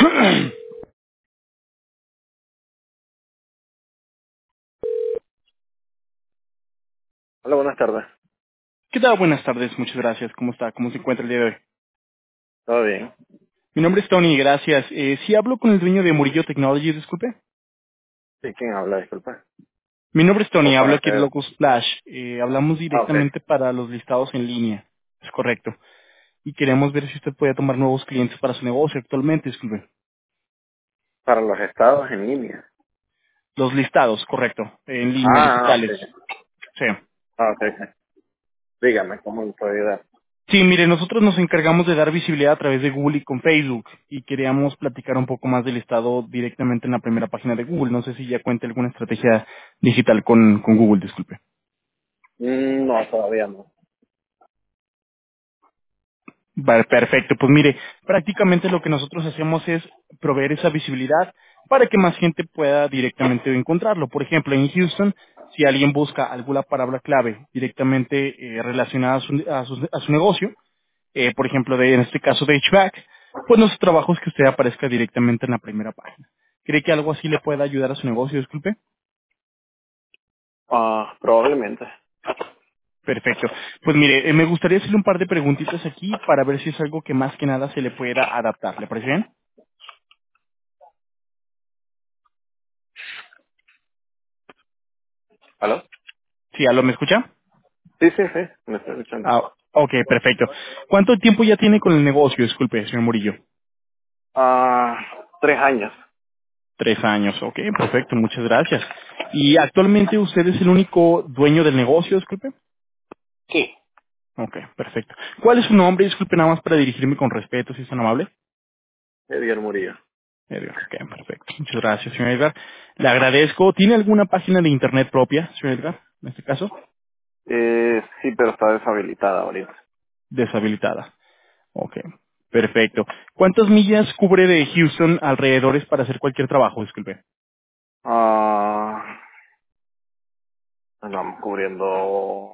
Hola, buenas tardes. ¿Qué tal? Buenas tardes, muchas gracias. ¿Cómo está? ¿Cómo se encuentra el día de hoy? ¿Todo bien? Mi nombre es Tony, gracias. Sí hablo con el dueño de Murillo Technologies, disculpe. Sí, ¿quién habla? Disculpa. Mi nombre es Tony, ¿O hablo para aquí de qué? Locus Splash. Hablamos Ah, ok. directamente para los listados en línea. Es correcto. Y queremos ver si usted puede tomar nuevos clientes para su negocio actualmente, disculpe. Para los estados en línea. Los listados, correcto. En línea, Ah, digitales. ok. Sí. Ah, ok. Ok. Dígame, ¿cómo le puedo ayudar? Sí, mire, nosotros nos encargamos de dar visibilidad a través de Google y con Facebook y queríamos platicar un poco más del estado directamente en la primera página de Google. No sé si ya cuenta alguna estrategia digital con Google, disculpe. No, todavía no. Vale, perfecto. Pues mire, prácticamente lo que nosotros hacemos es proveer esa visibilidad para que más gente pueda directamente encontrarlo. Por ejemplo, en Houston, si alguien busca alguna palabra clave directamente relacionada a su negocio, por ejemplo, en este caso de HVAC, pues nuestro trabajo es que usted aparezca directamente en la primera página. ¿Cree que algo así le pueda ayudar a su negocio? Disculpe. Ah, probablemente. Perfecto. Pues mire, me gustaría hacerle un par de preguntitas aquí para ver si es algo que más que nada se le pueda adaptar. ¿Le parece bien? ¿Aló? Sí, ¿aló me escucha? Sí, sí, sí, me estoy escuchando. Ah, ok, perfecto. ¿Cuánto tiempo ya tiene con el negocio? Disculpe, señor Murillo. 3 años. 3 años, ok, perfecto, muchas gracias. ¿Y actualmente usted es el único dueño del negocio, disculpe? Sí. Ok, perfecto. ¿Cuál es su nombre? Disculpe nada más para dirigirme con respeto, si es tan amable. Edgar Murillo. Edgar, ok, perfecto. Muchas gracias, señor Edgar. Le agradezco. ¿Tiene alguna página de internet propia, señor Edgar, en este caso? Sí, pero está deshabilitada ahorita. Deshabilitada. Ok, perfecto. ¿Cuántas millas cubre de Houston alrededores para hacer cualquier trabajo? Disculpe. Ah, andamos cubriendo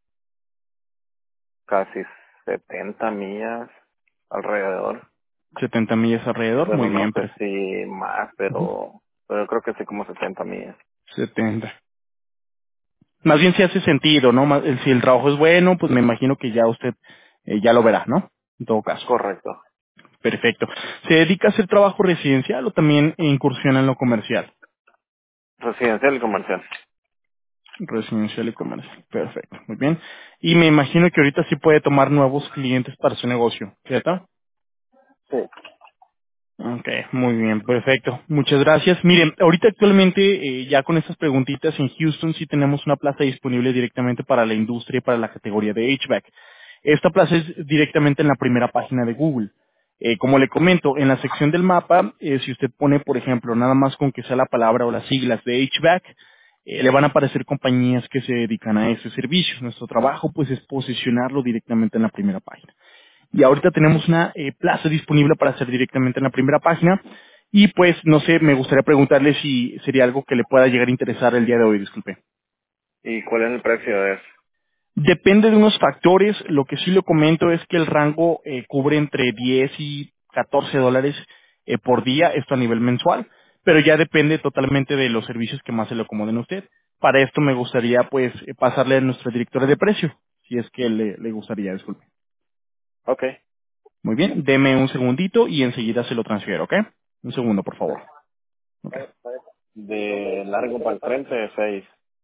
casi 70 millas alrededor. 70 millas alrededor, muy Bueno, no bien, sé si más, Ujú. pero yo creo que sí como 70 millas. 70. Más bien si hace sentido, ¿no? Si el trabajo es bueno, pues me imagino que ya usted ya lo verá, ¿no? En todo caso. Correcto. Perfecto. ¿Se dedica a hacer trabajo residencial o también incursiona en lo comercial? Residencial y comercial. Residencial y comercial. Perfecto. Muy bien. Y me imagino que ahorita sí puede tomar nuevos clientes para su negocio, ¿cierto? Sí. Ok, muy bien, perfecto. Muchas gracias. Miren, ahorita actualmente ya con estas preguntitas en Houston sí tenemos una plaza disponible directamente para la industria y para la categoría de HVAC. Esta plaza es directamente en la primera página de Google. Como le comento, en la sección del mapa, si usted pone, por ejemplo, nada más con que sea la palabra o las siglas de HVAC, le van a aparecer compañías que se dedican a ese servicio. Nuestro trabajo, pues, es posicionarlo directamente en la primera página. Y ahorita tenemos una plaza disponible para hacer directamente en la primera página. Y pues, no sé, me gustaría preguntarle si sería algo que le pueda llegar a interesar el día de hoy, disculpe. ¿Y cuál es el precio de eso? Depende de unos factores. Lo que sí le comento es que el rango cubre entre 10 y 14 dólares por día, esto a nivel mensual, pero ya depende totalmente de los servicios que más se le acomoden a usted. Para esto me gustaría pues pasarle a nuestra directora de precio, si es que le gustaría, disculpe. Ok. Muy bien, deme un segundito y enseguida se lo transfiero, ¿ok? Un segundo, por favor. Ok. De largo para el frente, 6.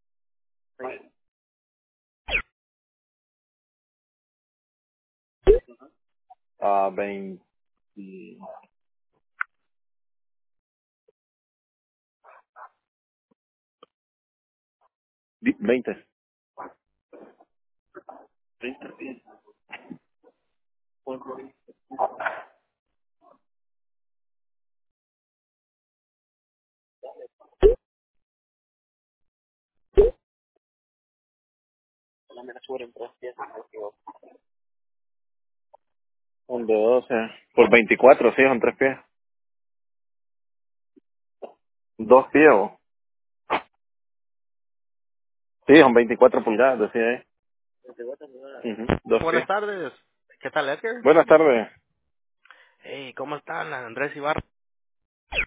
A 20. 20. 20. Un de 12. Por 24, sí, son 3 pies. 2 pies, ¿o? Sí, son 24 pulgadas, decía ahí. Ujú, 2 Buenas pies. tardes. ¿Qué tal, Edgar? Buenas tardes. Hey, ¿cómo están, Andrés Ibarra?